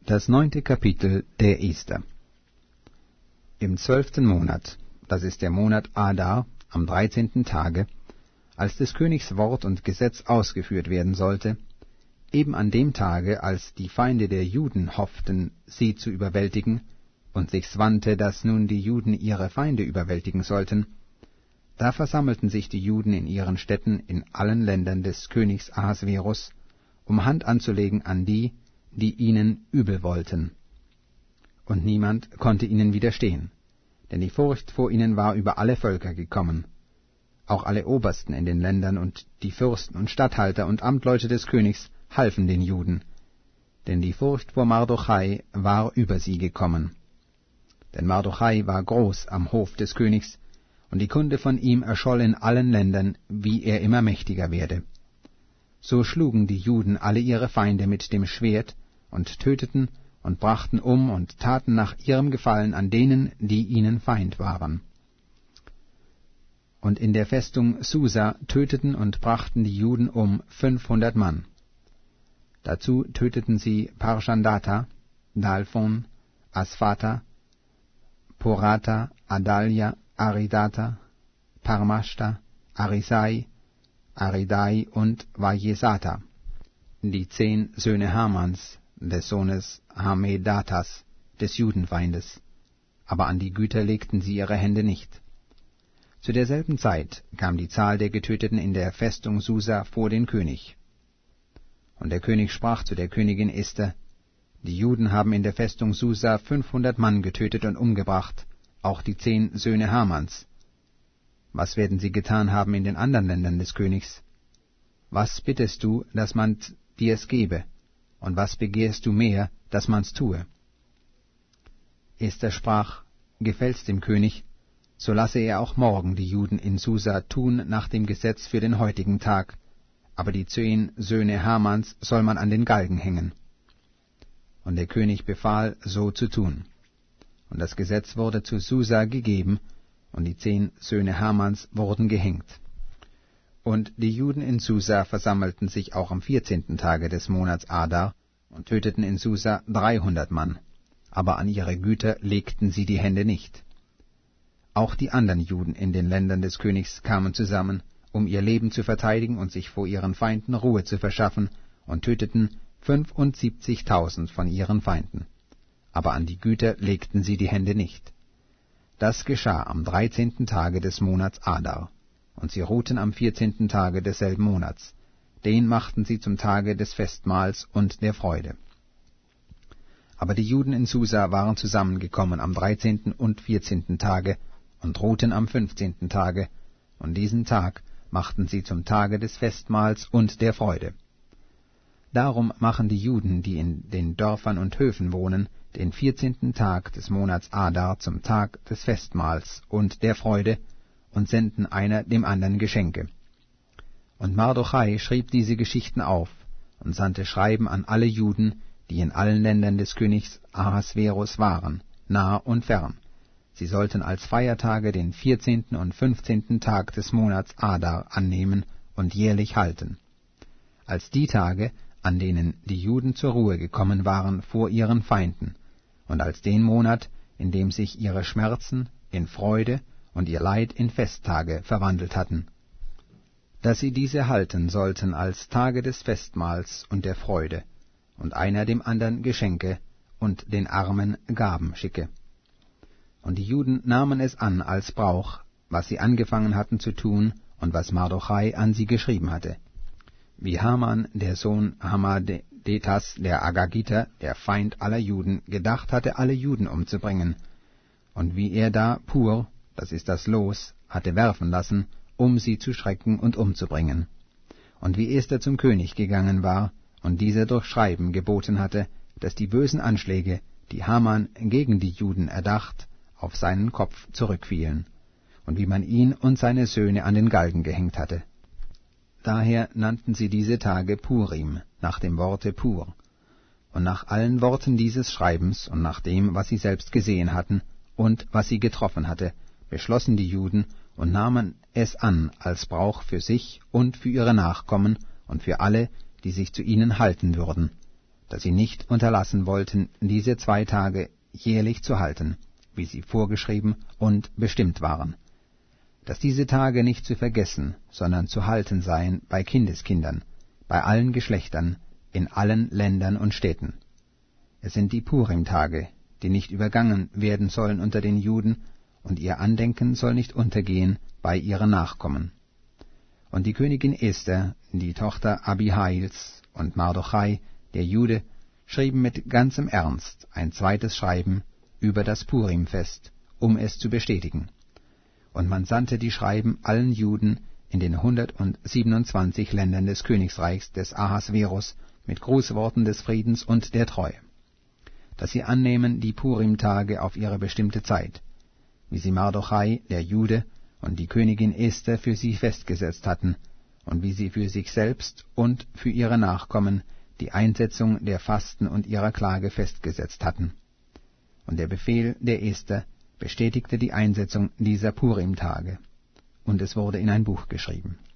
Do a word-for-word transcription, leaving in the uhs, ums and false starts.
Das neunte Kapitel der Esther. Im zwölften Monat, das ist der Monat Adar, am dreizehnten Tage, als des Königs Wort und Gesetz ausgeführt werden sollte, eben an dem Tage, als die Feinde der Juden hofften, sie zu überwältigen, und sich's wandte, dass nun die Juden ihre Feinde überwältigen sollten, da versammelten sich die Juden in ihren Städten in allen Ländern des Königs Ahasverus, um Hand anzulegen an die, die ihnen übel wollten. Und niemand konnte ihnen widerstehen, denn die Furcht vor ihnen war über alle Völker gekommen. Auch alle Obersten in den Ländern und die Fürsten und Statthalter und Amtleute des Königs halfen den Juden, denn die Furcht vor Mardochai war über sie gekommen. Denn Mardochai war groß am Hof des Königs, und die Kunde von ihm erscholl in allen Ländern, wie er immer mächtiger werde. So schlugen die Juden alle ihre Feinde mit dem Schwert und töteten und brachten um und taten nach ihrem Gefallen an denen, die ihnen Feind waren. Und in der Festung Susa töteten und brachten die Juden um fünfhundert Mann. Dazu töteten sie Parshandata, Dalphon, Asphata, Porata, Adalia, Aridata, Parmashta, Arisai, Aridai und Vajesata, die zehn Söhne Hamans, des Sohnes Hamedatas, des Judenfeindes, aber an die Güter legten sie ihre Hände nicht. Zu derselben Zeit kam die Zahl der Getöteten in der Festung Susa vor den König. Und der König sprach zu der Königin Esther: Die Juden haben in der Festung Susa fünfhundert Mann getötet und umgebracht, auch die zehn Söhne Hamans. Was werden sie getan haben in den anderen Ländern des Königs? Was bittest du, dass man dir es gebe, und was begehrst du mehr, dass man's tue? Esther sprach: Gefällt's dem König, so lasse er auch morgen die Juden in Susa tun nach dem Gesetz für den heutigen Tag, aber die zehn Söhne Hamans soll man an den Galgen hängen. Und der König befahl, so zu tun. Und das Gesetz wurde zu Susa gegeben, und die zehn Söhne Hamans wurden gehängt. Und die Juden in Susa versammelten sich auch am vierzehnten Tage des Monats Adar und töteten in Susa dreihundert Mann, aber an ihre Güter legten sie die Hände nicht. Auch die anderen Juden in den Ländern des Königs kamen zusammen, um ihr Leben zu verteidigen und sich vor ihren Feinden Ruhe zu verschaffen, und töteten fünfundsiebzigtausend von ihren Feinden, aber an die Güter legten sie die Hände nicht. Das geschah am dreizehnten Tage des Monats Adar, und sie ruhten am vierzehnten Tage desselben Monats. Den machten sie zum Tage des Festmahls und der Freude. Aber die Juden in Susa waren zusammengekommen am dreizehnten und vierzehnten Tage und ruhten am fünfzehnten Tage, und diesen Tag machten sie zum Tage des Festmahls und der Freude. Darum machen die Juden, die in den Dörfern und Höfen wohnen, den vierzehnten Tag des Monats Adar zum Tag des Festmahls und der Freude, und senden einer dem anderen Geschenke. Und Mardochai schrieb diese Geschichten auf und sandte Schreiben an alle Juden, die in allen Ländern des Königs Ahasverus waren, nah und fern. Sie sollten als Feiertage den vierzehnten und fünfzehnten Tag des Monats Adar annehmen und jährlich halten, als die Tage, an denen die Juden zur Ruhe gekommen waren vor ihren Feinden, und als den Monat, in dem sich ihre Schmerzen in Freude und ihr Leid in Festtage verwandelt hatten, dass sie diese halten sollten als Tage des Festmahls und der Freude, und einer dem andern Geschenke und den Armen Gaben schicke. Und die Juden nahmen es an als Brauch, was sie angefangen hatten zu tun und was Mardochai an sie geschrieben hatte. Wie Haman, der Sohn Hammedetas, der Agagiter, der Feind aller Juden, gedacht hatte, alle Juden umzubringen, und wie er da Pur, das ist das Los, hatte werfen lassen, um sie zu schrecken und umzubringen. Und wie Esther zum König gegangen war, und dieser durch Schreiben geboten hatte, dass die bösen Anschläge, die Haman gegen die Juden erdacht, auf seinen Kopf zurückfielen, und wie man ihn und seine Söhne an den Galgen gehängt hatte. Daher nannten sie diese Tage Purim, nach dem Worte Pur. Und nach allen Worten dieses Schreibens und nach dem, was sie selbst gesehen hatten und was sie getroffen hatte, beschlossen die Juden und nahmen es an als Brauch für sich und für ihre Nachkommen und für alle, die sich zu ihnen halten würden, dass sie nicht unterlassen wollten, diese zwei Tage jährlich zu halten, wie sie vorgeschrieben und bestimmt waren, dass diese Tage nicht zu vergessen, sondern zu halten seien bei Kindeskindern, bei allen Geschlechtern, in allen Ländern und Städten. Es sind die Purim-Tage, die nicht übergangen werden sollen unter den Juden, und ihr Andenken soll nicht untergehen bei ihren Nachkommen. Und die Königin Esther, die Tochter Abihails, und Mardochai, der Jude, schrieben mit ganzem Ernst ein zweites Schreiben über das Purimfest, um es zu bestätigen. Und man sandte die Schreiben allen Juden in den hundertsiebenundzwanzig Ländern des Königsreichs des Ahasverus mit Grußworten des Friedens und der Treue, dass sie annehmen die Purim-Tage auf ihre bestimmte Zeit, wie sie Mardochai, der Jude, und die Königin Esther für sie festgesetzt hatten, und wie sie für sich selbst und für ihre Nachkommen die Einsetzung der Fasten und ihrer Klage festgesetzt hatten. Und der Befehl der Esther bestätigte die Einsetzung dieser Purim-Tage, und es wurde in ein Buch geschrieben.